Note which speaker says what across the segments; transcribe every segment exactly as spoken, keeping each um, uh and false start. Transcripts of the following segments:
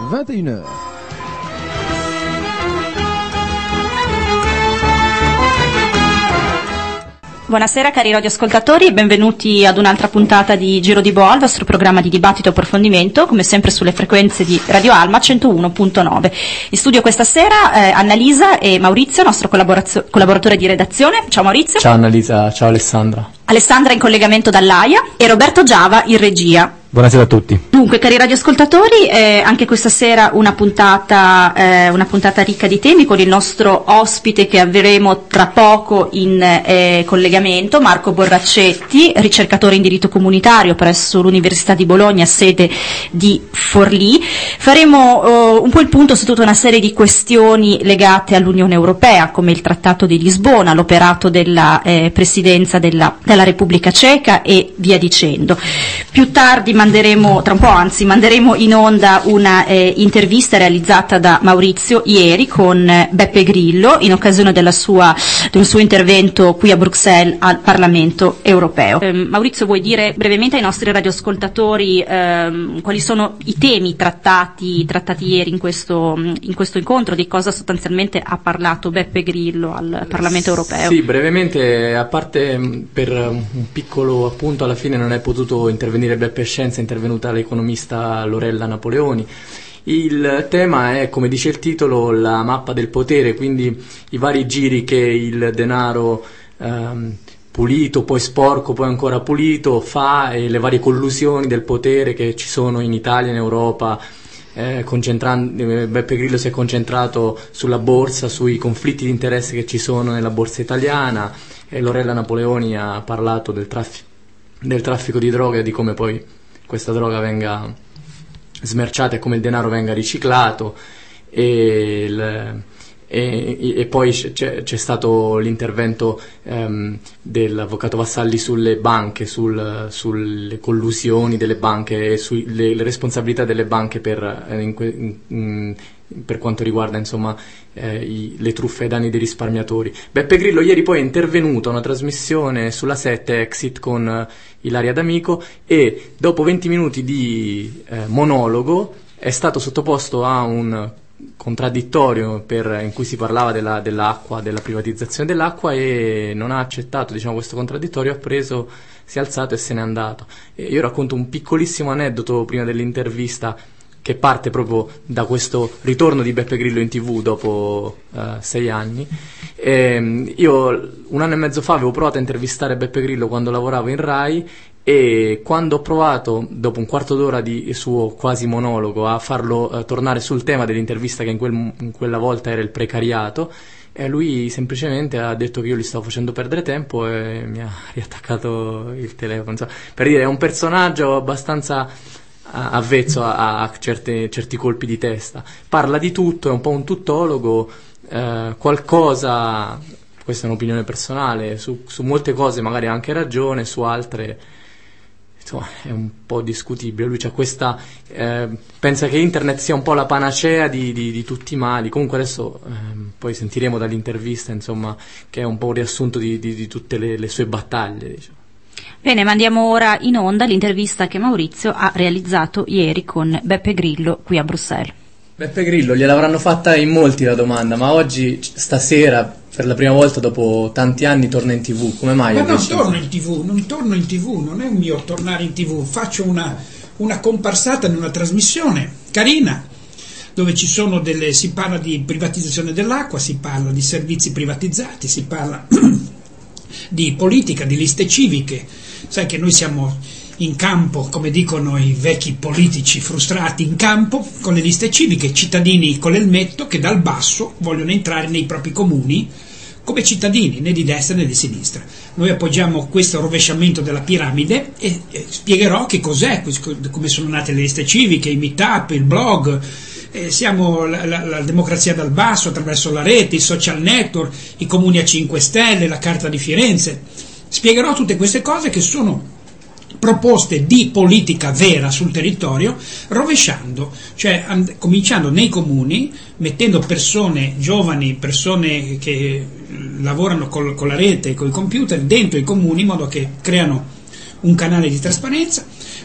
Speaker 1: vingt et une heures.
Speaker 2: Buonasera cari radioascoltatori, benvenuti ad un'altra puntata di Giro di Boa, il vostro programma di dibattito e approfondimento, come sempre sulle frequenze di Radio Alma centouno virgola nove. In studio questa sera eh, Annalisa e Maurizio, nostro collaboratore di redazione. Ciao Maurizio.
Speaker 3: Ciao Annalisa, ciao Alessandra.
Speaker 2: Alessandra in collegamento dall'Aia e Roberto Giava in regia.
Speaker 3: Buonasera a tutti.
Speaker 2: Dunque, cari radioascoltatori, eh, anche questa sera una puntata, eh, una puntata ricca di temi con il nostro ospite che avremo tra poco in eh, collegamento, Marco Borraccetti, ricercatore in diritto comunitario presso l'Università di Bologna, sede di Forlì. Faremo eh, un po' il punto su tutta una serie di questioni legate all'Unione Europea, come il Trattato di Lisbona, l'operato della eh, Presidenza della, della Repubblica Ceca e via dicendo. Più tardi manderemo, tra un po' anzi, manderemo in onda una eh, intervista realizzata da Maurizio ieri con eh, Beppe Grillo in occasione della sua, del suo intervento qui a Bruxelles al Parlamento Europeo. Eh, Maurizio, vuoi dire brevemente ai nostri radioascoltatori ehm, quali sono i temi trattati, trattati ieri in questo, in questo incontro, di cosa sostanzialmente ha parlato Beppe Grillo al Parlamento Europeo?
Speaker 3: Sì, brevemente, a parte per un piccolo appunto, alla fine non è potuto intervenire Beppe Scienza, è intervenuta l'economista Lorella Napoleoni. Il tema è, come dice il titolo, la mappa del potere, quindi i vari giri che il denaro ehm, pulito, poi sporco, poi ancora pulito fa, e le varie collusioni del potere che ci sono in Italia, in Europa. Eh, concentrando, eh, Beppe Grillo si è concentrato sulla borsa, sui conflitti di interesse che ci sono nella borsa italiana, e Lorella Napoleoni ha parlato del, traffi- del traffico di droga e di come poi questa droga venga smerciata e come il denaro venga riciclato, e, il, e, e poi c'è, c'è stato l'intervento ehm, dell'avvocato Vassalli sulle banche, sul, sulle collusioni delle banche e sulle le responsabilità delle banche per, in, in, in, per quanto riguarda insomma eh, i, le truffe ai danni dei risparmiatori. Beppe Grillo ieri poi è intervenuto a una trasmissione sulla sette Exit con eh, Ilaria D'Amico, e dopo venti minuti di eh, monologo è stato sottoposto a un contraddittorio per, in cui si parlava della, dell'acqua, della privatizzazione dell'acqua, e non ha accettato diciamo questo contraddittorio, ha preso, si è alzato e se n'è andato. E io racconto un piccolissimo aneddoto prima dell'intervista che parte proprio da questo ritorno di Beppe Grillo in tivù dopo uh, sei anni. E, io un anno e mezzo fa avevo provato a intervistare Beppe Grillo quando lavoravo in Rai, e quando ho provato, dopo un quarto d'ora di suo quasi monologo, a farlo uh, tornare sul tema dell'intervista, che in, quel, in quella volta era il precariato, e lui semplicemente ha detto che io gli stavo facendo perdere tempo e mi ha riattaccato il telefono. Insomma, per dire, è un personaggio abbastanza avvezzo a, a certe, certi colpi di testa, parla di tutto, è un po' un tuttologo, eh, qualcosa, questa è un'opinione personale, su, su molte cose magari ha anche ragione, su altre insomma è un po' discutibile. Lui c'ha questa eh, pensa che internet sia un po' la panacea di, di, di tutti i mali. Comunque adesso eh, poi sentiremo dall'intervista insomma che è un po' un riassunto di, di, di tutte le, le sue battaglie, diciamo.
Speaker 2: Bene, mandiamo ora in onda l'intervista che Maurizio ha realizzato ieri con Beppe Grillo qui a Bruxelles.
Speaker 3: Beppe Grillo, gliel'avranno fatta in molti la domanda, ma oggi, stasera, per la prima volta dopo tanti anni, torna in tivù. Come mai?
Speaker 4: Ma non torno in tivù, non torno in tivù, non è un mio tornare in tivù, faccio una, una comparsata in una trasmissione carina, dove ci sono delle, si parla di privatizzazione dell'acqua, si parla di servizi privatizzati, si parla di politica, di liste civiche. Sai che noi siamo in campo, come dicono i vecchi politici frustrati, in campo con le liste civiche, cittadini con l'elmetto che dal basso vogliono entrare nei propri comuni come cittadini, né di destra né di sinistra. Noi appoggiamo questo rovesciamento della piramide e, e spiegherò che cos'è, come sono nate le liste civiche, i meetup, il blog. Eh, siamo la, la, la democrazia dal basso attraverso la rete, i social network, i comuni a cinque stelle, la Carta di Firenze. Spiegherò tutte queste cose che sono proposte di politica vera sul territorio, rovesciando, cioè and- cominciando nei comuni, mettendo persone giovani, persone che lavorano col, con la rete e con i computer dentro i comuni, in modo che creano un canale di trasparenza,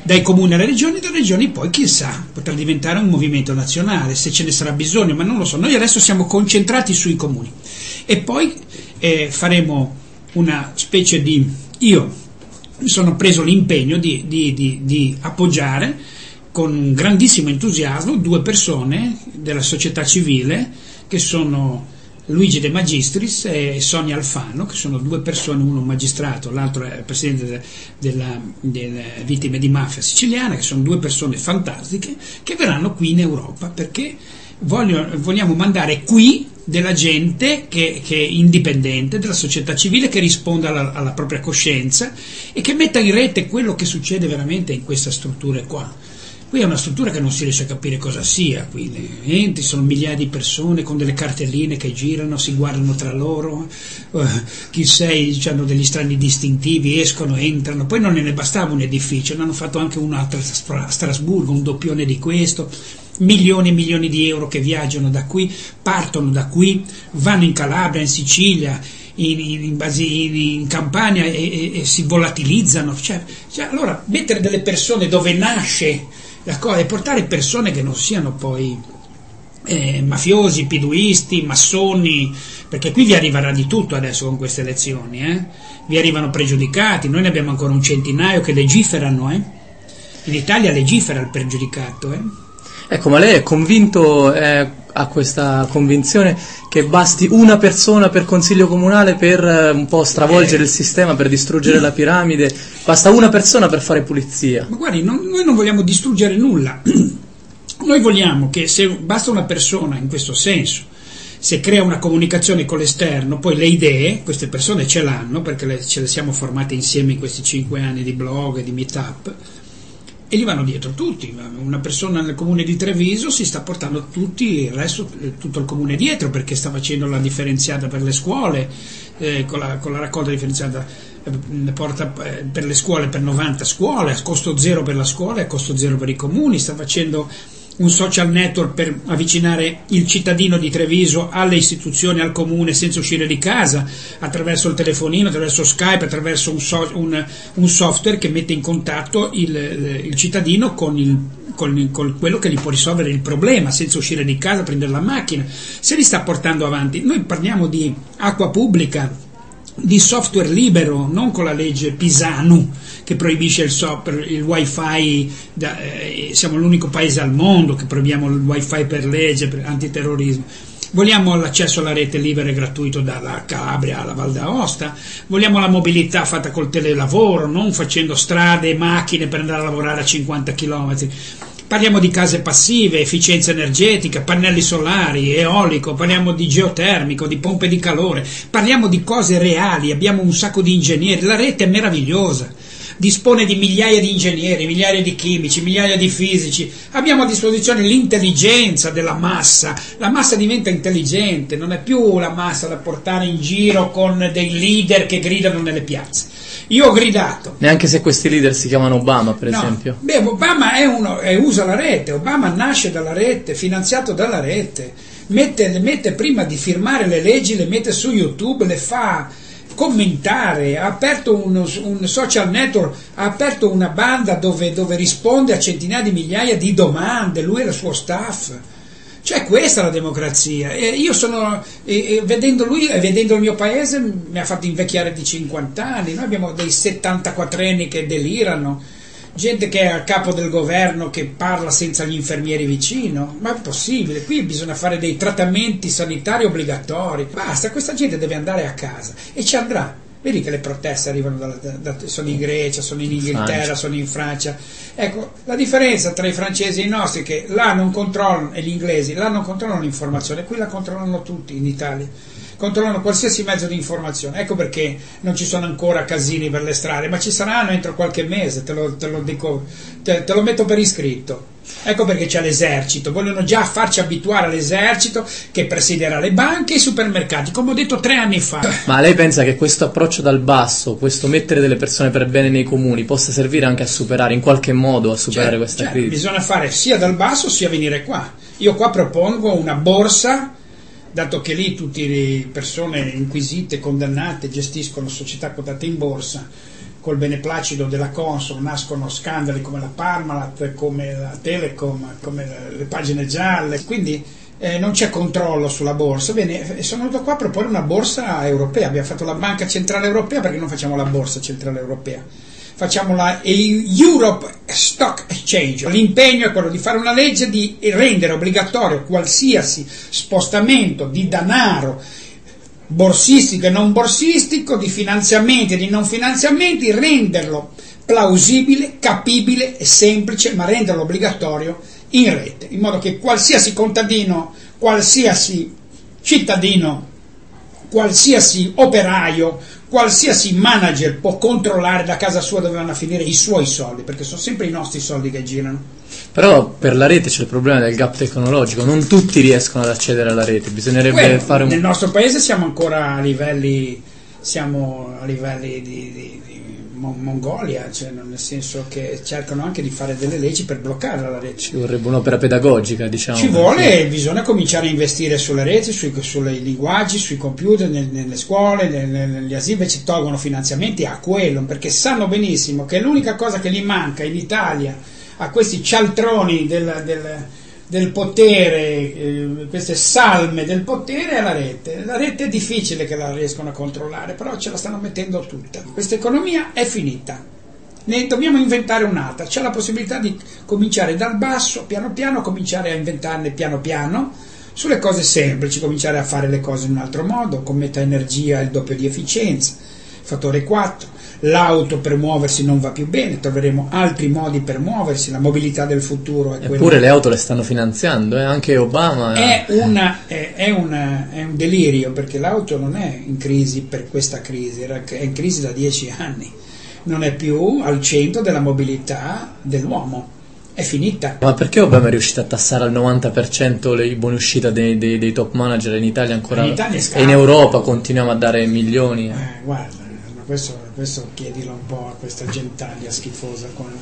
Speaker 4: dai comuni alle regioni, dalle regioni poi chissà, potrà diventare un movimento nazionale se ce ne sarà bisogno, ma non lo so. Noi adesso siamo concentrati sui comuni e poi eh, faremo una specie di, io mi sono preso l'impegno di, di, di, di appoggiare con un grandissimo entusiasmo due persone della società civile che sono Luigi De Magistris e Sonia Alfano, che sono due persone, uno magistrato, l'altro è il presidente de, della, delle vittime di mafia siciliana, che sono due persone fantastiche che verranno qui in Europa perché voglio, vogliamo mandare qui della gente che, che è indipendente, della società civile, che risponda alla, alla propria coscienza e che metta in rete quello che succede veramente in queste strutture qua. Qui è una struttura che non si riesce a capire cosa sia, qui entri, sono migliaia di persone con delle cartelline che girano, si guardano tra loro, uh, chi sei, hanno degli strani distintivi, escono, entrano, poi non ne bastava un edificio, ne hanno fatto anche un altro a Strasburgo, un doppione di questo, milioni e milioni di euro che viaggiano da qui, partono da qui, vanno in Calabria, in Sicilia, in, in, in, in, in Campania e, e, e si volatilizzano, cioè, cioè, allora mettere delle persone dove nasce la cosa e portare persone che non siano poi eh, mafiosi, piduisti, massoni, perché qui vi arriverà di tutto adesso con queste elezioni, eh? Vi arrivano pregiudicati, noi ne abbiamo ancora un centinaio che legiferano, eh? In Italia legifera il pregiudicato, eh?
Speaker 3: Ecco, ma lei è convinto, eh, ha questa convinzione che basti una persona per consiglio comunale per eh, un po' stravolgere eh, il sistema, per distruggere la piramide? Basta una persona per fare pulizia?
Speaker 4: Ma guardi, non, noi non vogliamo distruggere nulla. Noi vogliamo che se basta una persona in questo senso, se crea una comunicazione con l'esterno, poi le idee, queste persone ce l'hanno, perché le, ce le siamo formate insieme in questi cinque anni di blog e di meetup, e gli vanno dietro tutti. Una persona nel comune di Treviso si sta portando tutti, il resto, tutto il comune dietro, perché sta facendo la differenziata per le scuole, eh, con, la, con la raccolta differenziata eh, porta eh, per le scuole, per novanta scuole, a costo zero per la scuola e a costo zero per i comuni, sta facendo un social network per avvicinare il cittadino di Treviso alle istituzioni, al comune, senza uscire di casa, attraverso il telefonino, attraverso Skype, attraverso un, so, un, un software che mette in contatto il, il cittadino con, il, con, con quello che gli può risolvere il problema, senza uscire di casa, prendere la macchina. Se li sta portando avanti. Noi parliamo di acqua pubblica, di software libero, non con la legge Pisanu che proibisce il, so, il wifi, da, eh, siamo l'unico paese al mondo che proibiamo il wifi per legge, per antiterrorismo. Vogliamo l'accesso alla rete libera e gratuito dalla Calabria alla Val d'Aosta, vogliamo la mobilità fatta col telelavoro, non facendo strade e macchine per andare a lavorare a cinquanta chilometri. Parliamo di case passive, efficienza energetica, pannelli solari, eolico, parliamo di geotermico, di pompe di calore, parliamo di cose reali, abbiamo un sacco di ingegneri, la rete è meravigliosa, dispone di migliaia di ingegneri, migliaia di chimici, migliaia di fisici, abbiamo a disposizione l'intelligenza della massa, la massa diventa intelligente, non è più la massa da portare in giro con dei leader che gridano nelle piazze. Io ho gridato.
Speaker 3: Neanche se questi leader si chiamano Obama, per
Speaker 4: no.
Speaker 3: esempio.
Speaker 4: Beh, Obama è uno, è, usa la rete, Obama nasce dalla rete, finanziato dalla rete, mette, le mette prima di firmare le leggi, le mette su YouTube, le fa commentare, ha aperto un, un social network, ha aperto una banda dove, dove risponde a centinaia di migliaia di domande, lui e il suo staff. Cioè questa è la democrazia. E io sono, e, e vedendo lui e vedendo il mio paese mi ha fatto invecchiare di cinquanta anni. Noi abbiamo dei settantaquattrenni che delirano, gente che è a capo del governo che parla senza gli infermieri vicino. Ma è possibile? Qui bisogna fare dei trattamenti sanitari obbligatori. Basta, questa gente deve andare a casa e ci andrà. Vedi che le proteste arrivano da, da, da, sono in Grecia, sono in Inghilterra, Francia. sono in Francia. Ecco, la differenza tra i francesi e i nostri è che là non controllano, e gli inglesi, là non controllano l'informazione, qui la controllano tutti in Italia. Controllano qualsiasi mezzo di informazione. Ecco perché non ci sono ancora casini per le strade, ma ci saranno entro qualche mese, te lo, te lo dico, te, te lo metto per iscritto. Ecco perché c'è l'esercito, vogliono già farci abituare all'esercito che presiderà le banche e i supermercati, come ho detto tre anni fa.
Speaker 3: Ma lei pensa che questo approccio dal basso, questo mettere delle persone per bene nei comuni, possa servire anche a superare, in qualche modo, a superare
Speaker 4: cioè,
Speaker 3: questa
Speaker 4: cioè,
Speaker 3: crisi?
Speaker 4: Bisogna fare sia dal basso sia venire qua. Io qua propongo una borsa, dato che lì tutte le persone inquisite, condannate, gestiscono società quotate in borsa, col beneplacito della Consob nascono scandali come la Parmalat, come la Telecom, come le pagine gialle, quindi eh, non c'è controllo sulla borsa. Bene, sono venuto qua a proporre una borsa europea, abbiamo fatto la Banca Centrale Europea, perché non facciamo la borsa centrale europea? Facciamo la Europe Stock Exchange. L'impegno è quello di fare una legge di rendere obbligatorio qualsiasi spostamento di denaro borsistico e non borsistico, di finanziamenti e di non finanziamenti, renderlo plausibile, capibile e semplice, ma renderlo obbligatorio in rete, in modo che qualsiasi contadino, qualsiasi cittadino, qualsiasi operaio, qualsiasi manager può controllare da casa sua dove vanno a finire i suoi soldi, perché sono sempre i nostri soldi che girano.
Speaker 3: Però per la rete c'è il problema del gap tecnologico, non tutti riescono ad accedere alla rete, bisognerebbe
Speaker 4: Quello,
Speaker 3: fare un...
Speaker 4: Nel nostro paese siamo ancora a livelli, siamo a livelli di, di, di Mongolia, cioè nel senso che cercano anche di fare delle leggi per bloccare la rete.
Speaker 3: Ci vorrebbe un'opera pedagogica, diciamo.
Speaker 4: Ci vuole, sì. Bisogna cominciare a investire sulle reti, sui, sui linguaggi, sui computer, nel, nelle scuole, nel, negli asili, ci tolgono finanziamenti a quello, perché sanno benissimo che l'unica cosa che gli manca in Italia a questi cialtroni del, del, del potere, eh, queste salme del potere, è la rete. La rete è difficile che la riescono a controllare, però ce la stanno mettendo tutta. Questa economia è finita, ne dobbiamo inventare un'altra. C'è la possibilità di cominciare dal basso, piano piano, cominciare a inventarne piano piano sulle cose semplici, cominciare a fare le cose in un altro modo, con metà energia il doppio di efficienza, fattore quattro. L'auto per muoversi non va più bene, troveremo altri modi per muoversi, la mobilità del futuro è
Speaker 3: Eppure
Speaker 4: quella...
Speaker 3: le auto le stanno finanziando, eh? Anche Obama...
Speaker 4: È, una, è, è, una, è un delirio, perché l'auto non è in crisi per questa crisi, è in crisi da dieci anni, non è più al centro della mobilità dell'uomo, è finita.
Speaker 3: Ma perché Obama è riuscito a tassare al novanta per cento le buone uscite dei, dei, dei top manager in Italia ancora?
Speaker 4: In Italia
Speaker 3: e in Europa continuiamo a dare milioni?
Speaker 4: Eh, guarda, Questo, questo chiedilo un po' a questa gentaglia schifosa quando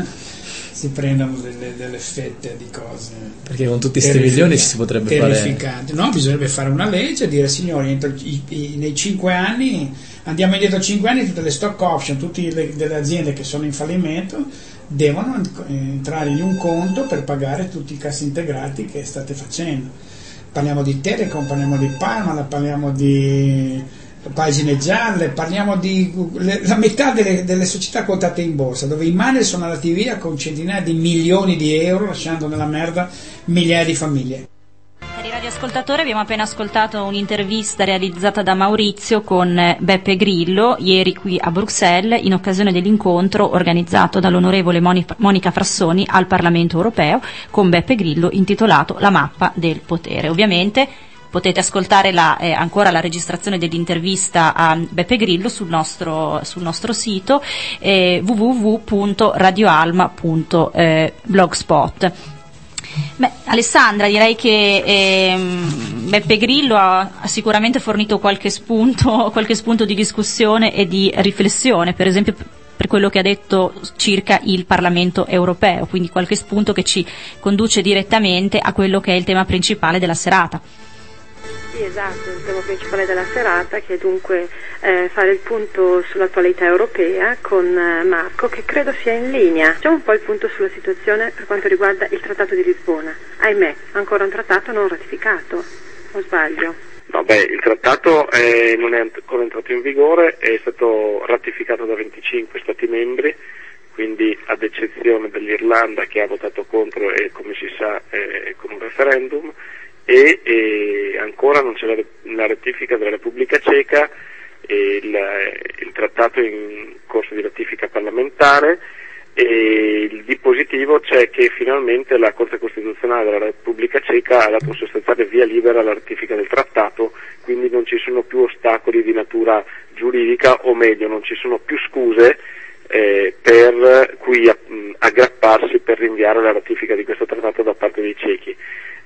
Speaker 4: si prendono delle, delle fette di cose,
Speaker 3: perché con tutti questi milioni ci si potrebbe fare,
Speaker 4: no, bisognerebbe fare una legge e dire: signori, entro i, i, nei cinque anni andiamo indietro cinque anni, tutte le stock option, tutte le, delle aziende che sono in fallimento devono entrare in un conto per pagare tutti i cassi integrati che state facendo. Parliamo di Telecom, parliamo di Parmalat, parliamo di pagine gialle, parliamo di le, la metà delle, delle società quotate in borsa, dove i manager sono andati via con centinaia di milioni di euro, lasciando nella merda migliaia di famiglie.
Speaker 2: Per i radioascoltatori abbiamo appena ascoltato un'intervista realizzata da Maurizio con Beppe Grillo ieri qui a Bruxelles in occasione dell'incontro organizzato dall'onorevole Monica Frassoni al Parlamento Europeo con Beppe Grillo, intitolato La mappa del potere. Ovviamente potete ascoltare la, eh, ancora la registrazione dell'intervista a Beppe Grillo sul nostro, sul nostro sito eh, w w w punto radioalma punto blogspot. Beh, Alessandra, direi che ehm, Beppe Grillo ha, ha sicuramente fornito qualche spunto, qualche spunto di discussione e di riflessione, per esempio per quello che ha detto circa il Parlamento europeo, quindi qualche spunto che ci conduce direttamente a quello che è il tema principale della serata.
Speaker 1: Sì, esatto, il tema principale della serata, che è dunque eh, fare il punto sull'attualità europea con eh, Marco, che credo sia in linea. Facciamo un po' il punto sulla situazione per quanto riguarda il Trattato di Lisbona. Ahimè, ancora un trattato non ratificato, o sbaglio?
Speaker 5: No, beh, il trattato eh, non è ancora entrato in vigore, è stato ratificato da venticinque Stati membri, quindi ad eccezione dell'Irlanda che ha votato contro e, come si sa, eh, con un referendum. E, e ancora non c'è la, la ratifica della Repubblica Ceca, e il, il trattato è in corso di ratifica parlamentare, e il di positivo c'è che finalmente la Corte Costituzionale della Repubblica Ceca ha dato un sostanziale via libera alla ratifica del trattato, quindi non ci sono più ostacoli di natura giuridica, o meglio non ci sono più scuse eh, per cui mh, aggrapparsi per rinviare la ratifica di questo trattato da parte dei cechi.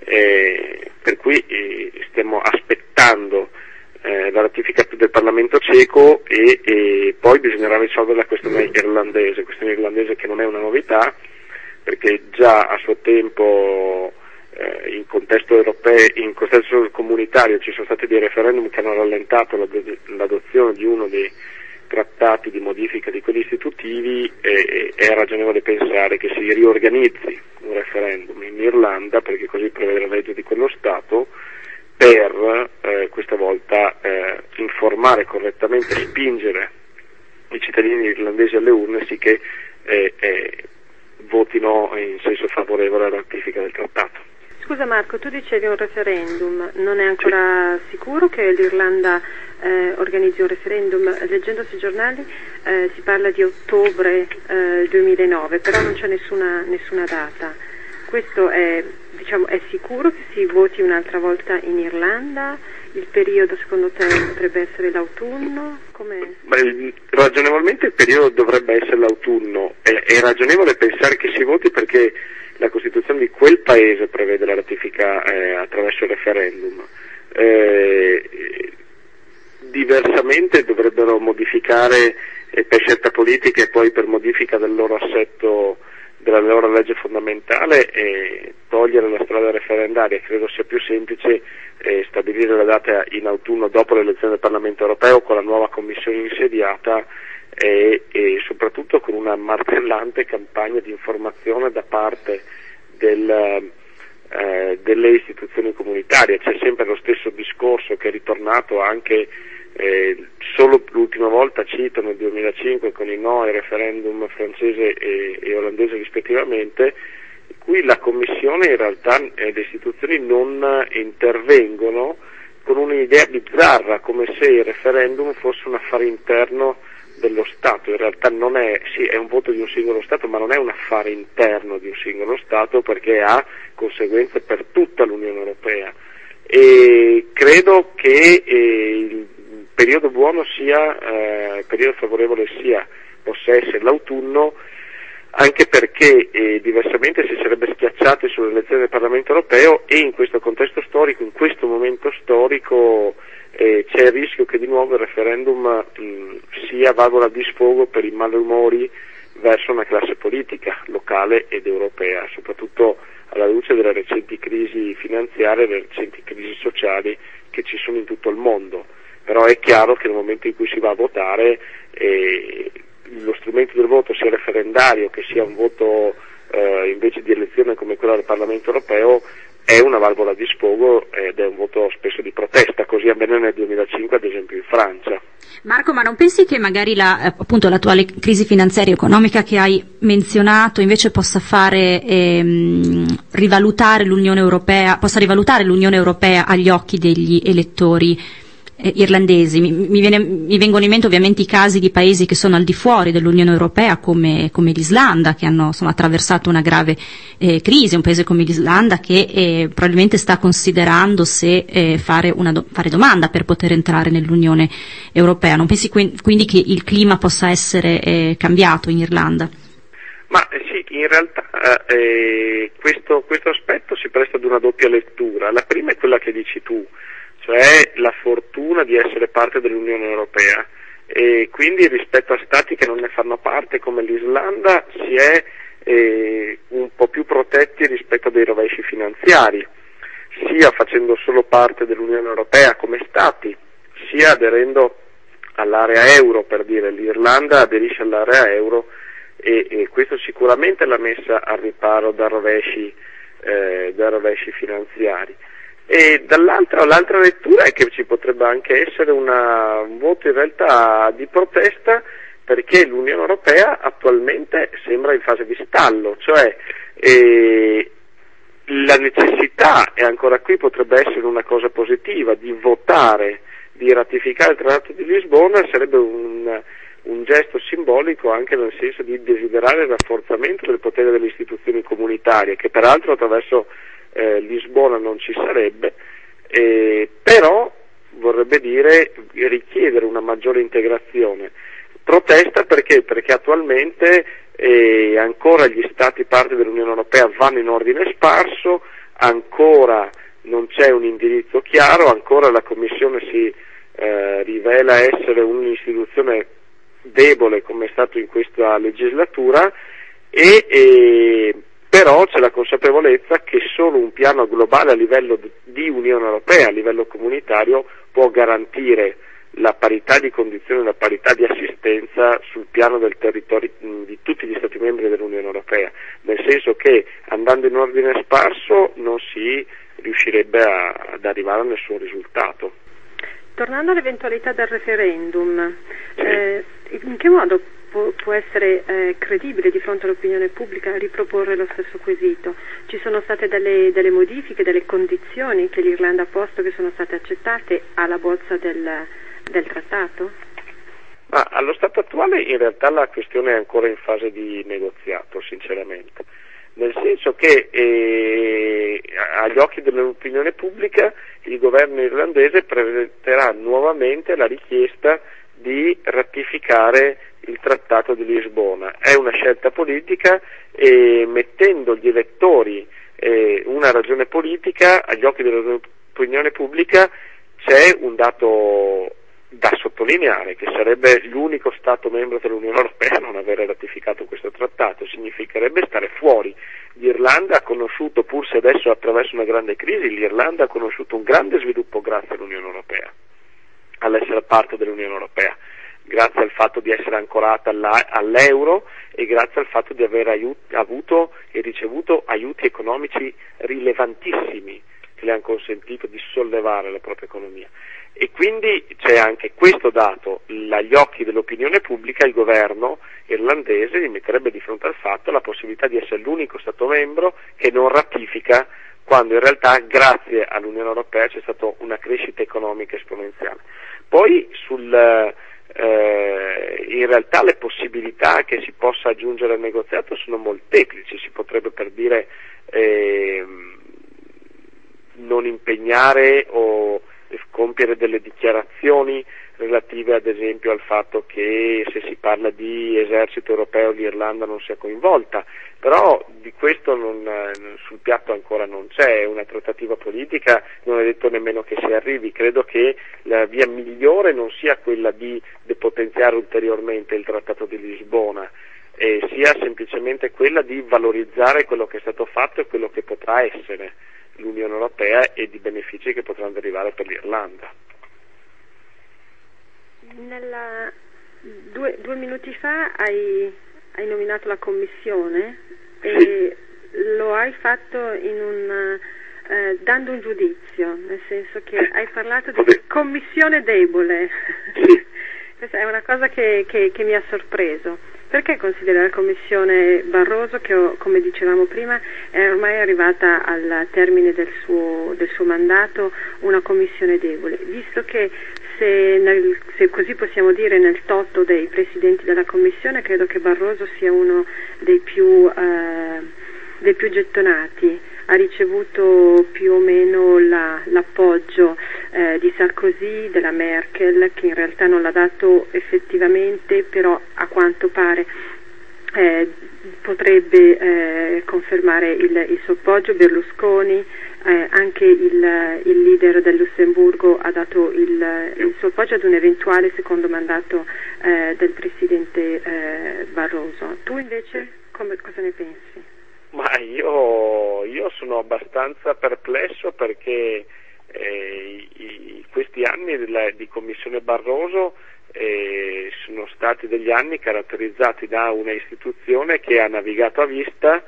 Speaker 5: Eh, per cui eh, stiamo aspettando eh, la ratifica del Parlamento ceco e, e poi bisognerà risolvere la questione irlandese, questione irlandese che non è una novità, perché già a suo tempo eh, in contesto europeo, in contesto comunitario ci sono stati dei referendum che hanno rallentato l'ado- l'adozione di uno dei, trattati di modifica di quelli istitutivi, eh, è ragionevole pensare che si riorganizzi un referendum in Irlanda, perché così prevede la legge di quello Stato, per eh, questa volta eh, informare correttamente, spingere i cittadini irlandesi alle urne, sì che eh, eh, votino in senso favorevole alla ratifica del trattato.
Speaker 1: Scusa Marco, tu dicevi un referendum, non è ancora sì. sicuro che l'Irlanda eh, organizzi un referendum? Leggendo sui giornali eh, si parla di ottobre eh, duemilanove, però non c'è nessuna, nessuna data. Questo è, diciamo, è sicuro che si voti un'altra volta in Irlanda? Il periodo secondo te potrebbe essere l'autunno? Come...
Speaker 5: Beh, ragionevolmente il periodo dovrebbe essere l'autunno. È, è ragionevole pensare che si voti perché la Costituzione di quel paese prevede la ratifica eh, attraverso il referendum. Eh, diversamente dovrebbero modificare eh, per scelta politica e poi per modifica del loro assetto, della loro legge fondamentale, e togliere la strada referendaria. Credo sia più semplice eh, stabilire la data in autunno dopo le elezioni del Parlamento europeo, con la nuova Commissione insediata e, e soprattutto con una martellante campagna di informazione da parte del, eh, delle istituzioni comunitarie. C'è sempre lo stesso discorso che è ritornato anche eh, solo l'ultima volta, cito, nel duemilacinque con il no al referendum francese e, e olandese rispettivamente, in cui la Commissione in realtà e le istituzioni non intervengono, con un'idea bizzarra, come se il referendum fosse un affare interno dello Stato. In realtà non è, sì, è un voto di un singolo Stato, ma non è un affare interno di un singolo Stato, perché ha conseguenze per tutta l'Unione Europea. E credo che eh, il periodo buono sia, eh, periodo favorevole sia, possa essere l'autunno, anche perché eh, diversamente si sarebbe schiacciati sulle elezioni del Parlamento europeo, e in questo contesto storico, in questo momento storico, eh, c'è il rischio che di nuovo il referendum mh, sia valvola di sfogo per i malumori verso una classe politica locale ed europea, soprattutto alla luce delle recenti crisi finanziarie e delle recenti crisi sociali che ci sono in tutto il mondo. Però è chiaro che nel momento in cui si va a votare, eh, lo strumento del voto, sia referendario che sia un voto eh, invece di elezione come quella del Parlamento europeo, è una valvola di sfogo ed è un voto spesso di protesta, così avvenne nel duemilacinque ad esempio in Francia.
Speaker 2: Marco, ma non pensi che magari la, appunto, l'attuale crisi finanziaria e economica che hai menzionato invece possa fare ehm, rivalutare l'Unione Europea, possa rivalutare l'Unione Europea agli occhi degli elettori eh, irlandesi? Mi, mi, viene, mi vengono in mente ovviamente i casi di paesi che sono al di fuori dell'Unione Europea, come, come l'Islanda, che hanno insomma, attraversato una grave eh, crisi, un paese come l'Islanda che eh, probabilmente sta considerando se eh, fare, una do- fare domanda per poter entrare nell'Unione Europea. Non pensi quindi che il clima possa essere eh, cambiato in Irlanda?
Speaker 5: Ma eh, sì, in realtà eh, questo, questo aspetto si presta ad una doppia lettura. La prima è quella che dici tu, cioè la fortuna di essere parte dell'Unione Europea, e quindi rispetto a stati che non ne fanno parte come l'Islanda si è eh, un po' più protetti rispetto a dei rovesci finanziari, sia facendo solo parte dell'Unione Europea come stati, sia aderendo all'area euro. Per dire, l'Irlanda aderisce all'area euro e, e questo sicuramente l'ha messa al riparo da rovesci, eh, da rovesci finanziari. E dall'altra, l'altra lettura è che ci potrebbe anche essere una, un voto in realtà di protesta, perché l'Unione Europea attualmente sembra in fase di stallo, cioè eh, la necessità, e ancora qui potrebbe essere una cosa positiva, di votare, di ratificare il Trattato di Lisbona, sarebbe un, un gesto simbolico anche nel senso di desiderare il rafforzamento del potere delle istituzioni comunitarie, che peraltro attraverso eh, Lisbona non ci sarebbe, eh, però vorrebbe dire richiedere una maggiore integrazione. Protesta perché? Perché attualmente eh, ancora gli Stati parte dell'Unione Europea vanno in ordine sparso, ancora non c'è un indirizzo chiaro, ancora la Commissione si eh, rivela essere un'istituzione debole come è stato in questa legislatura, e, e però c'è la consapevolezza che solo un piano globale a livello di Unione Europea, a livello comunitario, può garantire la parità di condizioni, la parità di assistenza sul piano del territorio di tutti gli Stati membri dell'Unione Europea, nel senso che andando in ordine sparso non si riuscirebbe a, ad arrivare a nessun risultato.
Speaker 1: Tornando all'eventualità del referendum, eh, in che modo può, può essere eh, credibile di fronte all'opinione pubblica riproporre lo stesso quesito? Ci sono state delle, delle modifiche, delle condizioni che l'Irlanda ha posto che sono state accettate alla bozza del, del trattato?
Speaker 5: Ma allo stato attuale in realtà la questione è ancora in fase di negoziato, sinceramente, nel senso che eh, agli occhi dell'opinione pubblica il governo irlandese presenterà nuovamente la richiesta di ratificare il Trattato di Lisbona. È una scelta politica e mettendo gli elettori eh, una ragione politica agli occhi dell'opinione pubblica c'è un dato da sottolineare, che sarebbe l'unico Stato membro dell'Unione Europea a non avere ratificato questo trattato. Significherebbe stare fuori. L'Irlanda ha conosciuto, pur se adesso attraverso una grande crisi, l'Irlanda ha conosciuto un grande sviluppo grazie all'Unione Europea, all'essere parte dell'Unione Europea, grazie al fatto di essere ancorata all'euro e grazie al fatto di aver aiut- avuto e ricevuto aiuti economici rilevantissimi che le hanno consentito di sollevare la propria economia. E quindi c'è anche questo dato, agli occhi dell'opinione pubblica il governo irlandese gli metterebbe di fronte al fatto la possibilità di essere l'unico Stato membro che non ratifica, quando in realtà grazie all'Unione Europea c'è stata una crescita economica esponenziale. Poi sul, eh, in realtà le possibilità che si possa aggiungere al negoziato sono molteplici, si potrebbe per dire eh, non impegnare o compiere delle dichiarazioni relative ad esempio al fatto che se si parla di esercito europeo l'Irlanda non sia coinvolta, però di questo non, sul piatto ancora non c'è, una trattativa politica, non è detto nemmeno che si arrivi. Credo che la via migliore non sia quella di depotenziare ulteriormente il Trattato di Lisbona, eh, sia semplicemente quella di valorizzare quello che è stato fatto e quello che potrà essere l'Unione Europea e di benefici che potranno derivare per l'Irlanda.
Speaker 1: Nella, due, due minuti fa hai, hai nominato la Commissione e lo hai fatto in un, eh, dando un giudizio, nel senso che hai parlato di Commissione debole. Questa è una cosa che, che, che mi ha sorpreso. Perché considera la Commissione Barroso, che come dicevamo prima è ormai arrivata al termine del suo, del suo mandato, una Commissione debole? Visto che se, nel, se così possiamo dire nel totto dei presidenti della Commissione, credo che Barroso sia uno dei più, eh, dei più gettonati, ha ricevuto più o meno la, l'appoggio eh, di Sarkozy, della Merkel, che in realtà non l'ha dato effettivamente, però a quanto pare eh, potrebbe eh, confermare il, il suo appoggio. Berlusconi, eh, anche il, il leader del Lussemburgo ha dato il, il suo appoggio ad un eventuale secondo mandato eh, del presidente eh, Barroso. Tu invece come, cosa ne pensi?
Speaker 5: Ma io, io sono abbastanza perplesso perché eh, i, questi anni della, di Commissione Barroso eh, sono stati degli anni caratterizzati da una istituzione che ha navigato a vista,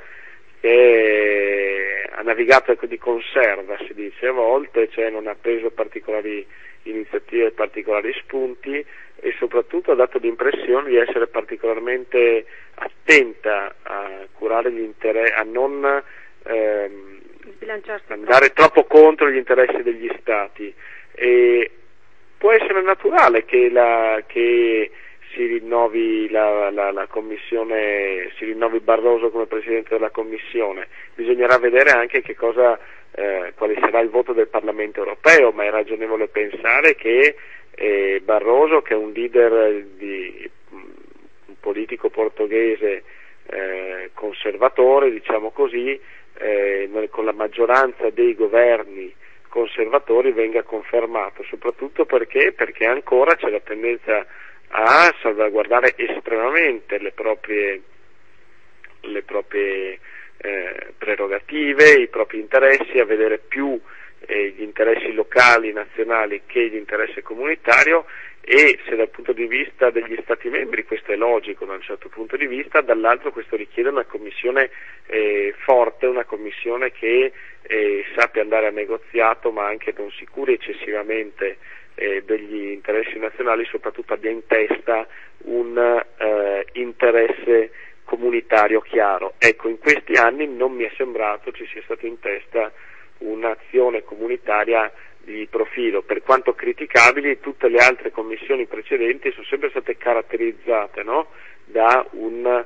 Speaker 5: che ha navigato ecco, di conserva, si dice a volte, cioè non ha preso particolari iniziative, particolari spunti e soprattutto ha dato l'impressione di essere particolarmente attenta a curare gli interessi, a non ehm, andare troppo contro gli interessi degli Stati. E può essere naturale che, la, che si rinnovi la, la, la Commissione, si rinnovi Barroso come Presidente della Commissione, bisognerà vedere anche che cosa, eh, quale sarà il voto del Parlamento europeo, ma è ragionevole pensare che eh, Barroso, che è un leader di un politico portoghese eh, conservatore, diciamo così, eh, con la maggioranza dei governi conservatori venga confermato, soprattutto perché, perché ancora c'è la tendenza a salvaguardare estremamente le proprie, le proprie eh, prerogative, i propri interessi, a vedere più eh, gli interessi locali, nazionali che gli interessi comunitario e se dal punto di vista degli Stati membri questo è logico da un certo punto di vista, dall'altro questo richiede una commissione eh, forte, una commissione che eh, sappia andare a negoziato ma anche non si curi eccessivamente eh, degli interessi nazionali, soprattutto abbia in testa un eh, interesse comunitario chiaro. Ecco, in questi anni non mi è sembrato ci sia stato in testa un'azione comunitaria di profilo, per quanto criticabili. Tutte le altre commissioni precedenti sono sempre state caratterizzate, no? da, un,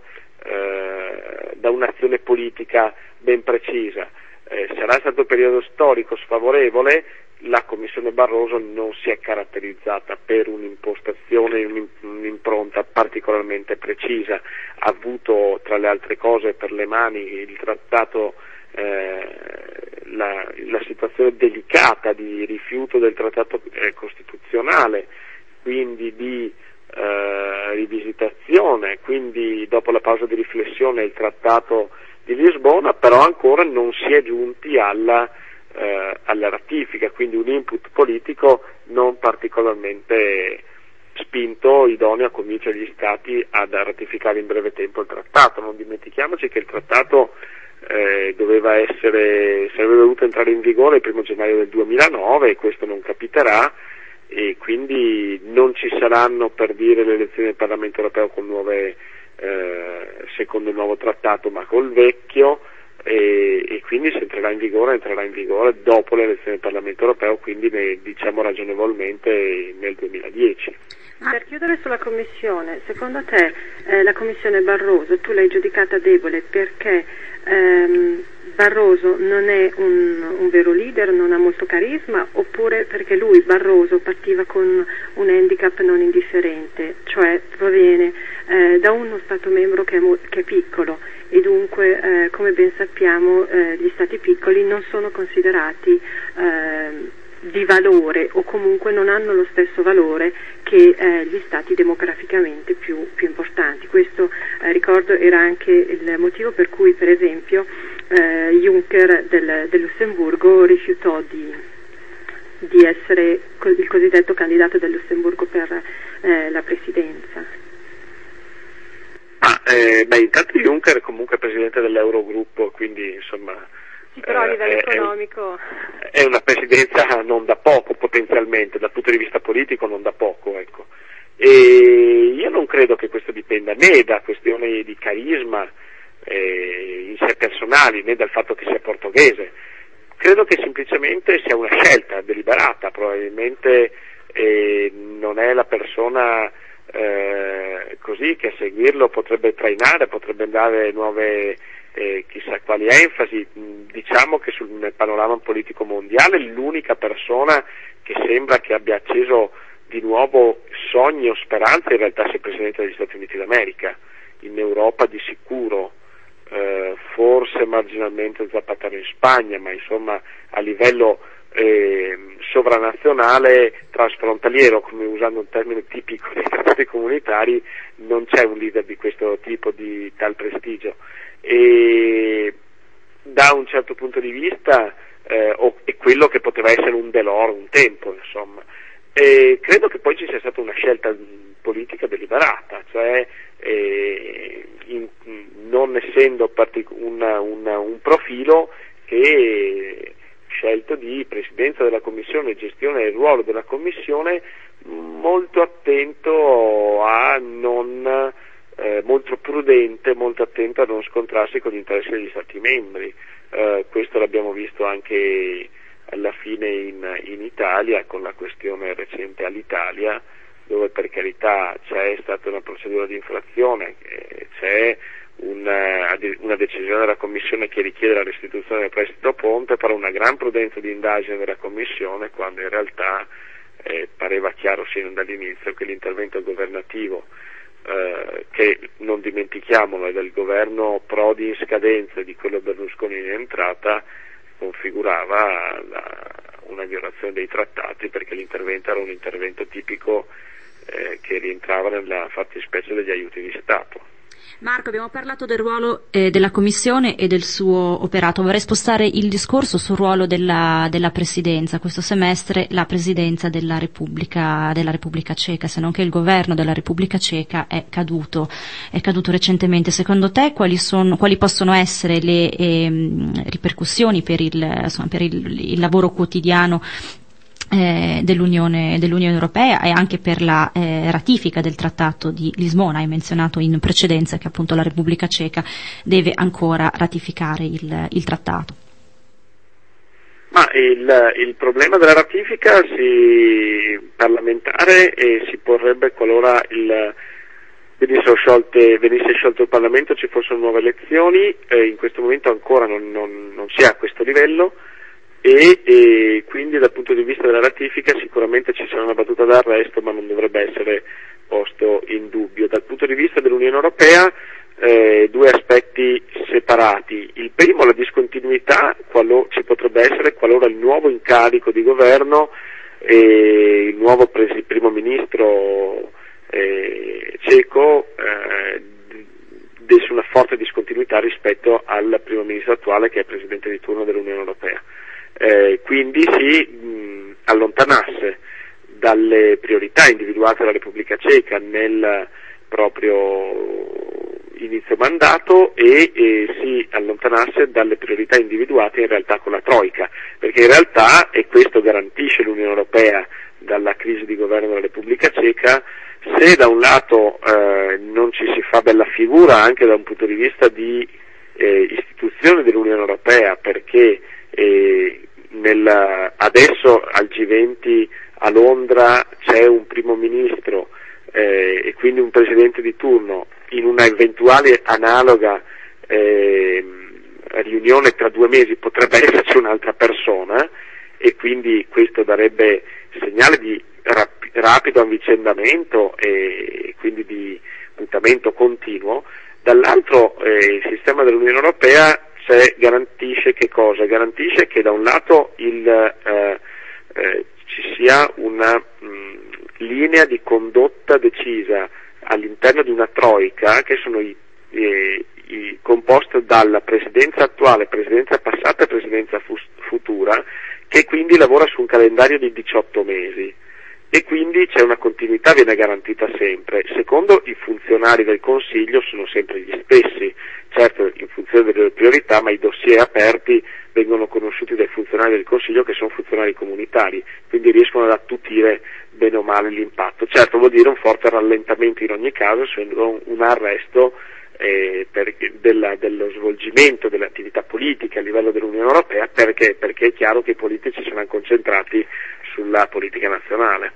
Speaker 5: eh, da un'azione politica ben precisa. Eh, sarà stato un periodo storico sfavorevole, la Commissione Barroso non si è caratterizzata per un'impostazione, un'impronta particolarmente precisa, ha avuto tra le altre cose per le mani il trattato, eh, la, la situazione delicata di rifiuto del trattato eh, costituzionale, quindi di eh, rivisitazione, quindi dopo la pausa di riflessione il trattato di Lisbona, però ancora non si è giunti alla Eh, alla ratifica, quindi un input politico non particolarmente spinto, idoneo a convincere gli Stati ad ratificare in breve tempo il trattato. Non dimentichiamoci che il trattato eh, doveva essere, sarebbe dovuto entrare in vigore il primo gennaio del duemilanove e questo non capiterà, e quindi non ci saranno, per dire, le elezioni del Parlamento europeo con nuove, eh, secondo il nuovo trattato, ma col vecchio. E, e quindi se entrerà in vigore entrerà in vigore dopo le elezioni del Parlamento europeo, quindi ne, diciamo ragionevolmente nel duemiladieci.
Speaker 1: Per chiudere sulla Commissione, secondo te eh, la Commissione Barroso tu l'hai giudicata debole perché ehm, Barroso non è un, un vero leader, non ha molto carisma, oppure perché lui, Barroso, partiva con un handicap non indifferente, cioè proviene eh, da uno Stato membro che è, mo- che è piccolo e dunque, eh, come ben sappiamo, eh, gli Stati piccoli non sono considerati eh, di valore o comunque non hanno lo stesso valore che eh, gli Stati demograficamente più, più importanti. Questo eh, ricordo era anche il motivo per cui per esempio eh, Juncker del, del Lussemburgo rifiutò di, di essere co- il cosiddetto candidato del Lussemburgo per eh, la presidenza.
Speaker 5: Ah, eh, beh, intanto Juncker è comunque presidente dell'Eurogruppo, quindi insomma
Speaker 1: Sì, però a livello
Speaker 5: eh,
Speaker 1: economico
Speaker 5: è, è una presidenza non da poco potenzialmente, dal punto di vista politico non da poco, ecco. E io non credo che questo dipenda né da questioni di carisma eh, in sé personali, né dal fatto che sia portoghese. Credo che semplicemente sia una scelta deliberata, probabilmente eh, non è la persona eh, così che a seguirlo potrebbe trainare, potrebbe dare nuove Eh, chissà quali enfasi. Diciamo che sul, nel panorama politico mondiale l'unica persona che sembra che abbia acceso di nuovo sogni o speranze in realtà sia il Presidente degli Stati Uniti d'America, in Europa di sicuro, eh, forse marginalmente Zapatero in Spagna, ma insomma a livello eh, sovranazionale, transfrontaliero, come usando un termine tipico dei trattati comunitari, non c'è un leader di questo tipo, di tal prestigio. E da un certo punto di vista eh, o, è quello che poteva essere un Delors un tempo, insomma. E credo che poi ci sia stata una scelta politica deliberata, cioè eh, in, non essendo partic- una, una, un profilo che scelto di presidenza della Commissione, gestione del ruolo della Commissione, molto attento a non Eh, molto prudente, molto attento a non scontrarsi con gli interessi degli Stati membri. Eh, questo l'abbiamo visto anche alla fine in, in Italia con la questione recente all'Italia, dove per carità c'è stata una procedura di infrazione, eh, c'è una, una decisione della Commissione che richiede la restituzione del prestito ponte, però una gran prudenza di indagine della Commissione, quando in realtà eh, pareva chiaro sin dall'inizio che l'intervento governativo, Eh, che non dimentichiamolo è del governo Prodi in scadenza e di quello Berlusconi in entrata, configurava la, una violazione dei trattati, perché l'intervento era un intervento tipico eh, che rientrava nella fattispecie degli aiuti di Stato.
Speaker 2: Marco, abbiamo parlato del ruolo eh, della Commissione e del suo operato. Vorrei spostare il discorso sul ruolo della, della Presidenza. Questo semestre la Presidenza della Repubblica, della Repubblica Ceca, se non che il governo della Repubblica Ceca è caduto, è caduto recentemente. Secondo te quali, sono, quali possono essere le ehm, ripercussioni per il, insomma, per il, il lavoro quotidiano Eh, dell'Unione, dell'Unione Europea e anche per la eh, ratifica del Trattato di Lisbona? Hai menzionato in precedenza che appunto la Repubblica Ceca deve ancora ratificare il, il trattato.
Speaker 5: Ma il, il problema della ratifica si, parlamentare eh, si porrebbe qualora il, venisse, sciolte, venisse sciolto il Parlamento, ci fossero nuove elezioni, eh, in questo momento ancora non, non, non si è a questo livello. E, e quindi dal punto di vista della ratifica sicuramente ci sarà una battuta d'arresto, ma non dovrebbe essere posto in dubbio. Dal punto di vista dell'Unione Europea eh, due aspetti separati. Il primo, la discontinuità qualo, ci potrebbe essere qualora il nuovo incarico di governo e il nuovo presi, primo ministro eh, ceco eh, desse una forte discontinuità rispetto al primo ministro attuale, che è presidente di turno dell'Unione Europea. Eh, quindi si mh, allontanasse dalle priorità individuate dalla Repubblica Ceca nel proprio inizio mandato e, e si allontanasse dalle priorità individuate in realtà con la Troika, perché in realtà, e questo garantisce l'Unione Europea dalla crisi di governo della Repubblica Ceca, se da un lato eh, non ci si fa bella figura anche da un punto di vista di eh, istituzione dell'Unione Europea, perché E nel, adesso al G venti a Londra c'è un primo ministro eh, e quindi un presidente di turno, in una eventuale analoga eh, riunione tra due mesi potrebbe esserci un'altra persona, e quindi questo darebbe segnale di rap- rapido avvicendamento e quindi di mutamento continuo. Dall'altro eh, il sistema dell'Unione Europea Se garantisce che cosa? Garantisce che da un lato il, eh, eh, ci sia una mh, linea di condotta decisa all'interno di una troika, che sono i, i, i composta dalla presidenza attuale, presidenza passata e presidenza fu- futura, che quindi lavora su un calendario di diciotto mesi. E quindi c'è una continuità, viene garantita sempre. Secondo, i funzionari del Consiglio sono sempre gli stessi, certo in funzione delle priorità, ma i dossier aperti vengono conosciuti dai funzionari del Consiglio, che sono funzionari comunitari, quindi riescono ad attutire bene o male l'impatto. Certo, vuol dire un forte rallentamento in ogni caso, se non un arresto eh, per, della, dello svolgimento delle attività politiche a livello dell'Unione Europea, perché, perché è chiaro che i politici saranno concentrati sulla politica nazionale.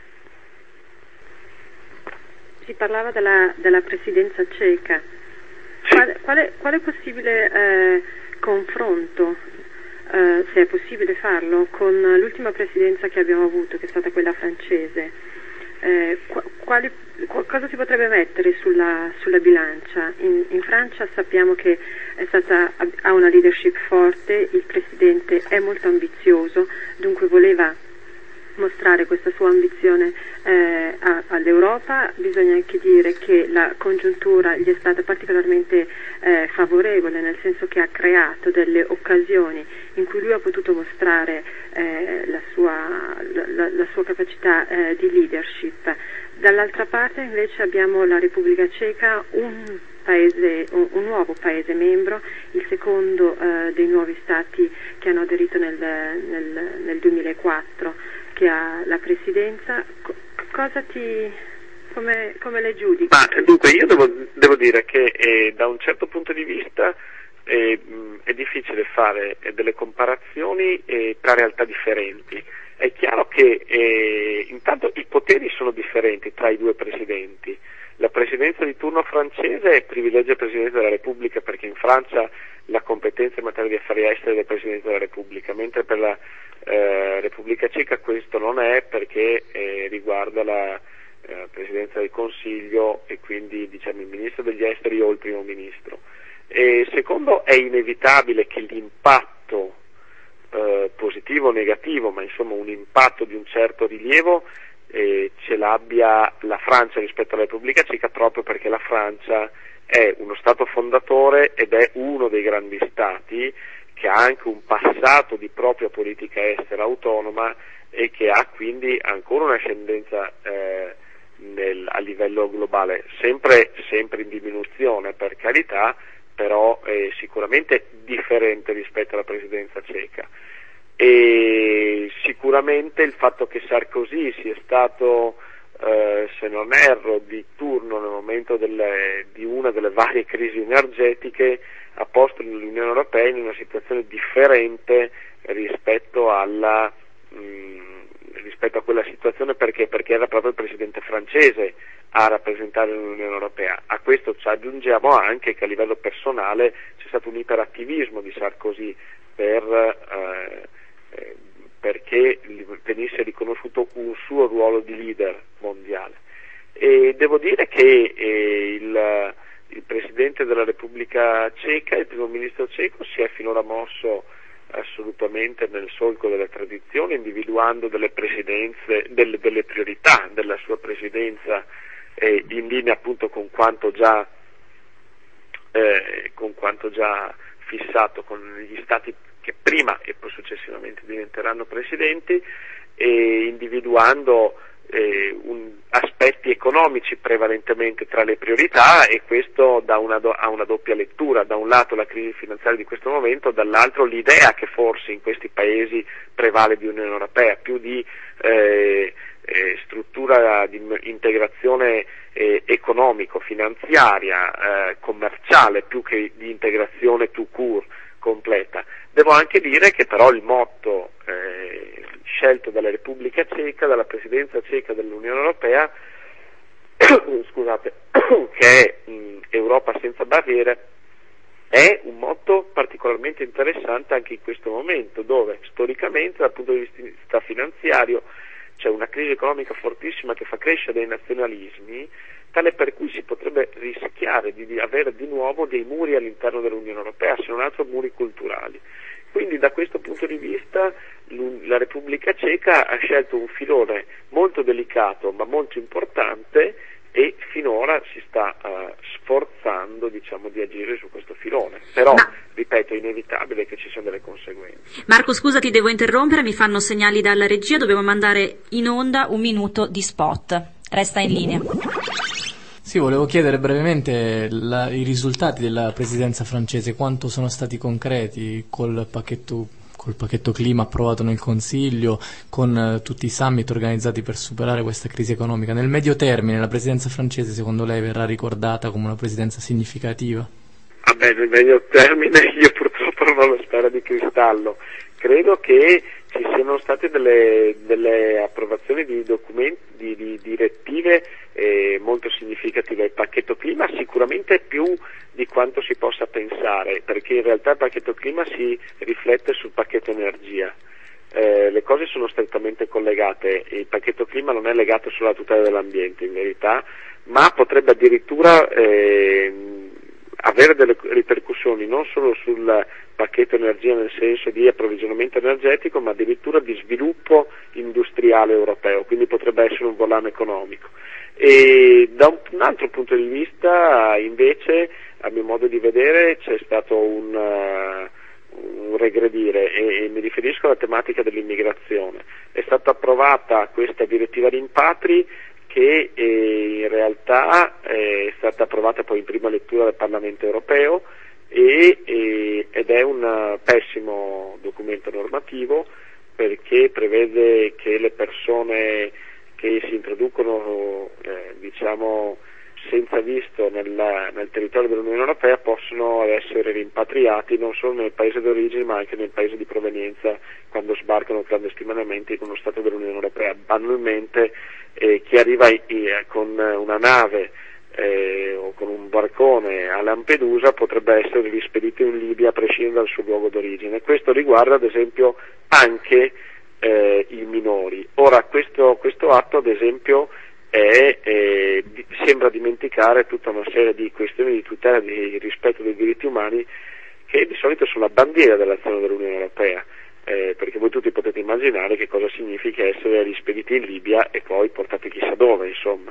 Speaker 1: Si parlava della, della presidenza ceca. Quale, quale, quale possibile eh, confronto, eh, se è possibile farlo, con l'ultima presidenza che abbiamo avuto, che è stata quella francese? Eh, quali, qu- cosa si potrebbe mettere sulla, sulla bilancia? In, in Francia sappiamo che è stata, ha una leadership forte, il presidente è molto ambizioso, dunque voleva mostrare questa sua ambizione eh, a, all'Europa. Bisogna anche dire che la congiuntura gli è stata particolarmente eh, favorevole, nel senso che ha creato delle occasioni in cui lui ha potuto mostrare eh, la, sua, la, la sua capacità eh, di leadership. Dall'altra parte invece abbiamo la Repubblica Ceca, un paese, un, un nuovo paese membro, il secondo eh, dei nuovi stati che hanno aderito nel, nel, nel duemilaquattro, che ha la presidenza. C- cosa ti, come, come le giudichi?
Speaker 5: Ma dunque io devo, devo dire che eh, da un certo punto di vista eh, mh, è difficile fare eh, delle comparazioni eh, tra realtà differenti. È chiaro che eh, intanto i poteri sono differenti tra i due presidenti. La presidenza di turno francese privilegia il Presidente della Repubblica, perché in Francia la competenza in materia di affari esteri è del Presidente della Repubblica, mentre per la eh, Repubblica Ceca questo non è, perché eh, riguarda la eh, Presidenza del Consiglio e quindi diciamo il Ministro degli Esteri o il Primo Ministro. E secondo, è inevitabile che l'impatto eh, positivo o negativo, ma insomma un impatto di un certo rilievo Eh, ce l'abbia la Francia rispetto alla Repubblica Ceca, proprio perché la Francia è uno Stato fondatore ed è uno dei grandi Stati che ha anche un passato di propria politica estera autonoma e che ha quindi ancora un'ascendenza eh, nel, a livello globale, sempre, sempre in diminuzione per carità, però eh, sicuramente differente rispetto alla presidenza ceca. E sicuramente il fatto che Sarkozy sia stato, eh, se non erro, di turno nel momento delle, di una delle varie crisi energetiche ha posto l'Unione Europea in una situazione differente rispetto alla mh, rispetto a quella situazione perché? Perché era proprio il presidente francese a rappresentare l'Unione Europea. A questo ci aggiungiamo anche che a livello personale c'è stato un iperattivismo di Sarkozy per, eh, eh, perché venisse riconosciuto un suo ruolo di leader mondiale. E devo dire che eh, il, il Presidente della Repubblica Ceca, il Primo Ministro ceco, si è finora mosso assolutamente nel solco delle tradizioni, individuando delle presidenze, delle, delle priorità della sua presidenza eh, in linea appunto con quanto già eh, con quanto già fissato con gli stati che prima e poi successivamente diventeranno presidenti, e individuando eh, un, aspetti economici prevalentemente tra le priorità, e questo da una do, ha una doppia lettura: da un lato la crisi finanziaria di questo momento, dall'altro l'idea che forse in questi paesi prevale di Unione Europea, più di eh, eh, struttura di integrazione eh, economico-finanziaria, eh, commerciale, più che di integrazione tout court completa. Devo anche dire che però il motto eh, scelto dalla Repubblica Ceca, dalla Presidenza ceca dell'Unione Europea, scusate, che è mh, Europa senza barriere, è un motto particolarmente interessante anche in questo momento, dove storicamente dal punto di vista finanziario c'è una crisi economica fortissima che fa crescere dei nazionalismi, tale per cui si potrebbe rischiare di avere di nuovo dei muri all'interno dell'Unione Europea, se non altro muri culturali. Quindi da questo punto di vista la Repubblica Ceca ha scelto un filone molto delicato ma molto importante, e finora si sta uh, sforzando, diciamo, di agire su questo filone. Però, Ma... ripeto, è inevitabile che ci siano delle conseguenze.
Speaker 2: Marco, scusa, ti devo interrompere, mi fanno segnali dalla regia, dobbiamo mandare in onda un minuto di spot. Resta in linea.
Speaker 3: Sì, volevo chiedere brevemente la, i risultati della presidenza francese, quanto sono stati concreti col pacchetto, col pacchetto clima approvato nel Consiglio, con uh, tutti i summit organizzati per superare questa crisi economica. Nel medio termine la presidenza francese, secondo lei, verrà ricordata come una presidenza significativa?
Speaker 5: Ah beh, nel medio termine io purtroppo non ho la sfera di cristallo. Credo che ci siano state delle, delle approvazioni di documenti, di, di direttive eh, molto significative. Il pacchetto clima sicuramente più di quanto si possa pensare, perché in realtà il pacchetto clima si riflette sul pacchetto energia. Eh, le cose sono strettamente collegate. Il pacchetto clima non è legato solo alla tutela dell'ambiente, in verità, ma potrebbe addirittura eh, avere delle ripercussioni non solo sul pacchetto energia nel senso di approvvigionamento energetico, ma addirittura di sviluppo industriale europeo, quindi potrebbe essere un volano economico. E da un altro punto di vista, invece, a mio modo di vedere, c'è stato un, uh, un regredire, e, e mi riferisco alla tematica dell'immigrazione. È stata approvata questa direttiva rimpatri, che eh, in realtà è stata approvata poi in prima lettura dal Parlamento europeo e, e, ed è un pessimo documento normativo, perché prevede che le persone che si introducono eh, diciamo senza visto nel, nel territorio dell'Unione Europea possono essere rimpatriati non solo nel paese d'origine ma anche nel paese di provenienza quando sbarcano clandestinamente in uno Stato dell'Unione Europea. Banalmente eh, chi arriva i, con una nave eh, o con un barcone a Lampedusa potrebbe essere rispedito in Libia a prescindere dal suo luogo d'origine. Questo riguarda ad esempio anche eh, i minori. Ora questo, questo atto ad esempio è, eh, sembra dimenticare tutta una serie di questioni di tutela e di rispetto dei diritti umani che di solito sono la bandiera dell'azione dell'Unione Europea, eh, perché voi tutti potete immaginare che cosa significa essere rispediti in Libia e poi portati chissà dove, insomma.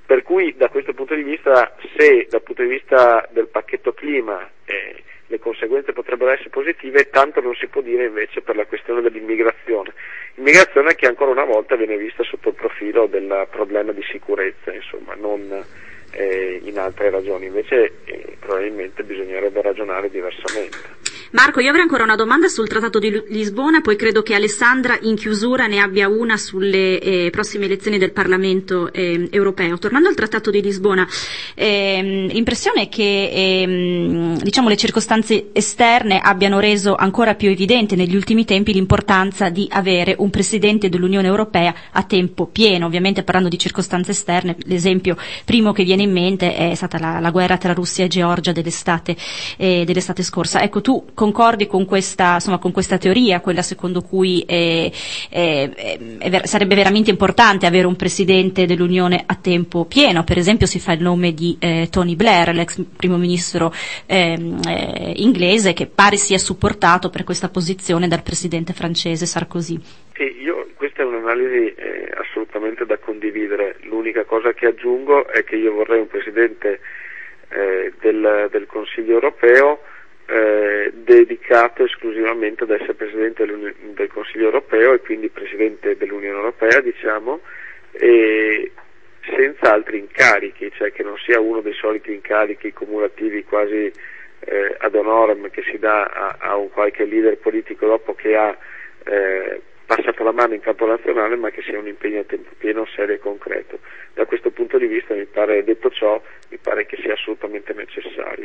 Speaker 5: Per cui da questo punto di vista, se dal punto di vista del pacchetto clima eh, le conseguenze potrebbero essere positive, tanto non si può dire invece per la questione dell'immigrazione. Immigrazione che ancora una volta viene vista sotto il profilo del problema di sicurezza, insomma, non eh, in altre ragioni, invece eh, probabilmente bisognerebbe ragionare diversamente.
Speaker 2: Marco, io avrei ancora una domanda sul Trattato di Lisbona, poi credo che Alessandra in chiusura ne abbia una sulle eh, prossime elezioni del Parlamento eh, europeo. Tornando al Trattato di Lisbona, eh, l'impressione è che eh, diciamo, le circostanze esterne abbiano reso ancora più evidente negli ultimi tempi l'importanza di avere un Presidente dell'Unione Europea a tempo pieno. Ovviamente parlando di circostanze esterne, l'esempio primo che viene in mente è stata la, la guerra tra Russia e Georgia dell'estate, eh, dell'estate scorsa. Ecco, tu concordi con questa, insomma, con questa teoria, quella secondo cui eh, eh, eh, sarebbe veramente importante avere un Presidente dell'Unione a tempo pieno? Per esempio si fa il nome di eh, Tony Blair, l'ex primo ministro eh, eh, inglese, che pare sia supportato per questa posizione dal Presidente francese Sarkozy.
Speaker 5: Sì, io, questa è un'analisi eh, assolutamente da condividere. L'unica cosa che aggiungo è che io vorrei un Presidente eh, del, del Consiglio europeo Eh, dedicato esclusivamente ad essere Presidente del Consiglio europeo e quindi Presidente dell'Unione Europea, diciamo, e senza altri incarichi, cioè che non sia uno dei soliti incarichi cumulativi quasi eh, ad honorem che si dà a, a un qualche leader politico dopo che ha eh, passato la mano in campo nazionale, ma che sia un impegno a tempo pieno, serio e concreto. Da questo punto di vista mi pare, detto ciò, mi pare che sia assolutamente necessario.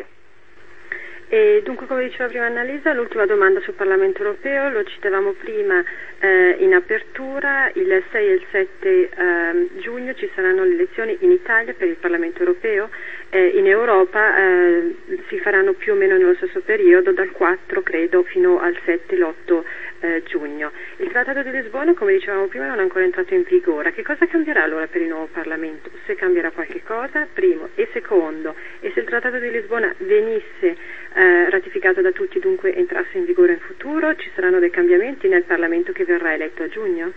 Speaker 1: E dunque, come diceva prima Annalisa, l'ultima domanda sul Parlamento europeo, lo citavamo prima eh, in apertura, il sei e il sette eh, giugno ci saranno le elezioni in Italia per il Parlamento europeo, eh, in Europa eh, si faranno più o meno nello stesso periodo, dal quattro credo fino al sette l'otto eh, giugno. Il Trattato di Lisbona, come dicevamo prima, non è ancora entrato in vigore. Che cosa cambierà allora per il nuovo Parlamento? Se cambierà qualche cosa, primo, e secondo, e se il Trattato di Lisbona venisse Eh, ratificato da tutti, dunque entrasse in vigore in futuro, ci saranno dei cambiamenti nel Parlamento che verrà eletto a giugno?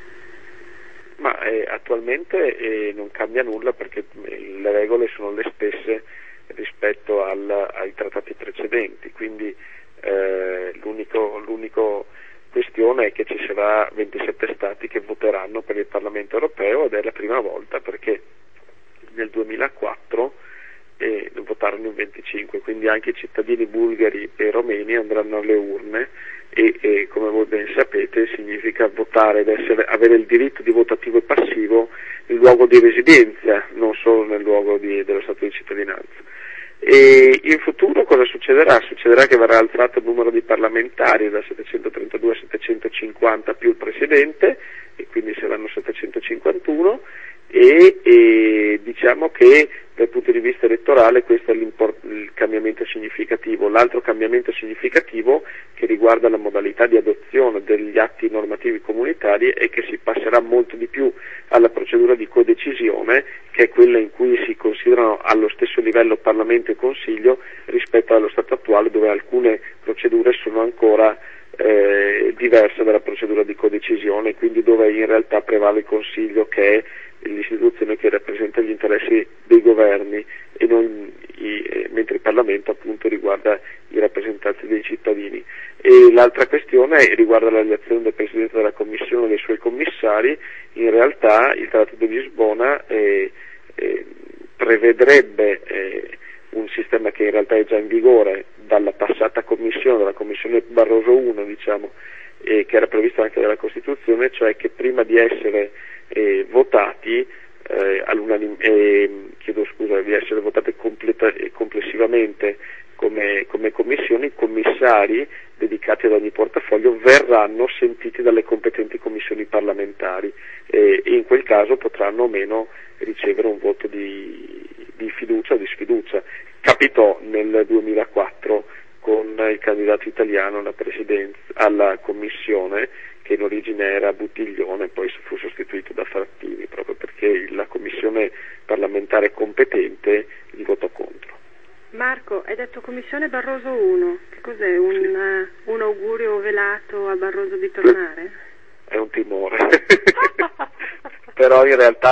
Speaker 5: Ma eh, attualmente eh, non cambia nulla perché le regole sono le stesse rispetto al, ai trattati precedenti, quindi eh, l'unico, l'unico questione è che ci sarà ventisette stati che voteranno per il Parlamento europeo ed è la prima volta perché nel duemilaquattro e votarono in venticinque, quindi anche i cittadini bulgari e romeni andranno alle urne e, e come voi ben sapete significa votare ed essere, avere il diritto di voto attivo e passivo nel luogo di residenza, non solo nel luogo di, dello stato di cittadinanza. E in futuro cosa succederà? Succederà che verrà alzato il numero di parlamentari da settecentotrentadue a settecentocinquanta più il Presidente e quindi saranno settecentocinquantuno e, e diciamo che dal punto di vista elettorale questo è il cambiamento significativo. L'altro cambiamento significativo che riguarda la modalità di adozione degli atti normativi comunitari è che si passerà molto di più alla procedura di codecisione, che è quella in cui si considerano allo stesso livello Parlamento e Consiglio rispetto allo stato attuale dove alcune procedure sono ancora eh, diverse dalla procedura di codecisione, quindi dove in realtà prevale il Consiglio che è l'istituzione che rappresenta gli interessi dei governi e non i, eh, mentre il Parlamento appunto riguarda i rappresentanti dei cittadini. E l'altra questione riguarda la elezione del Presidente della Commissione e dei suoi commissari. In realtà il Trattato di Lisbona eh, eh, prevedrebbe eh, un sistema che in realtà è già in vigore dalla passata Commissione, dalla Commissione Barroso uno, diciamo, eh, che era previsto anche dalla Costituzione, cioè che prima di essere eh, votati eh, eh, chiedo scusa, di essere votati completa, eh, complessivamente come, come commissioni, i commissari dedicati ad ogni portafoglio verranno sentiti dalle competenti commissioni parlamentari eh, e in quel caso potranno o meno ricevere un voto di, di fiducia o di sfiducia. Capitò nel duemilaquattro con il candidato italiano alla presidenza, alla commissione, che in origine era Buttiglione, poi fu sostituito da Frattini, proprio perché la commissione parlamentare competente gli votò contro.
Speaker 1: Marco, hai detto commissione Barroso uno, che cos'è? Un, uh, un augurio velato a Barroso di tornare?
Speaker 5: È un timore, però in realtà è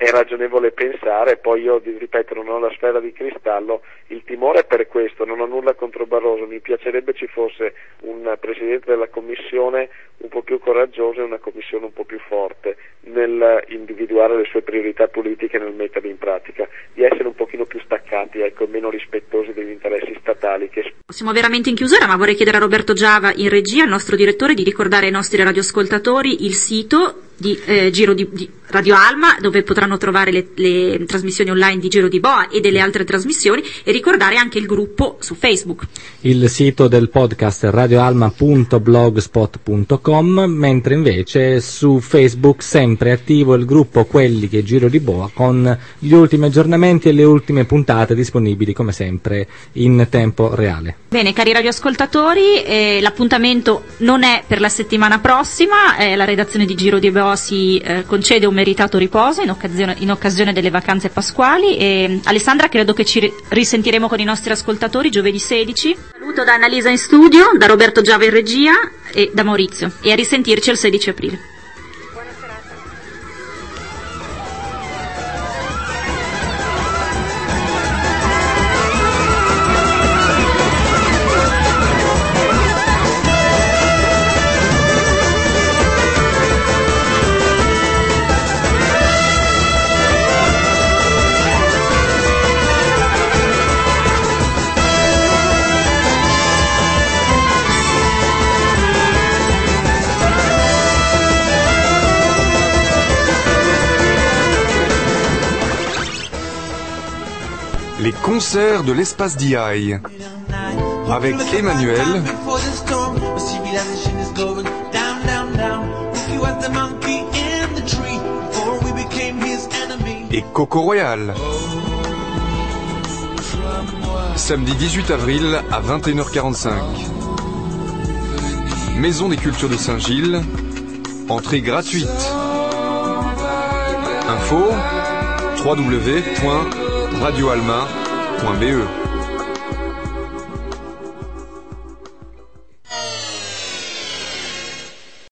Speaker 5: è ragionevole pensare, poi io ripeto non ho la sfera di cristallo, il timore è per questo, non ho nulla contro Barroso, mi piacerebbe ci fosse un Presidente della Commissione un po' più coraggioso e una Commissione un po' più forte nel individuare le sue priorità politiche e nel metterle in pratica, di essere un pochino più staccati, ecco, meno rispettosi degli interessi statali. Che...
Speaker 2: Siamo veramente in chiusura, ma vorrei chiedere a Roberto Giava in regia, il nostro direttore, di ricordare ai nostri radioascoltatori il sito di eh, Giro di, di Radio Alma, dove potranno trovare le, le trasmissioni online di Giro di Boa e delle altre trasmissioni, e ricordare anche il gruppo su Facebook.
Speaker 6: Il sito del podcast radioalma punto blogspot punto com, mentre invece su Facebook sempre attivo il gruppo Quelli che Giro di Boa, con gli ultimi aggiornamenti e le ultime puntate disponibili come sempre in tempo reale.
Speaker 2: Bene, cari radioascoltatori, eh, l'appuntamento non è per la settimana prossima, eh, la redazione di Giro di Boa si eh, concede un meritato riposo in occasione, in occasione delle vacanze pasquali, e Alessandra, credo che ci risentiremo con i nostri ascoltatori giovedì sedici. Saluto da Annalisa in studio, da Roberto Giava in regia e da Maurizio, e a risentirci il sedici aprile.
Speaker 7: Les concerts de l'espace d'I A I avec Emmanuel et Coco Royal. Samedi dix-huit avril à vingt et une heures quarante-cinq. Maison des Cultures de Saint-Gilles. Entrée gratuite. Info w w w point radio alma point b e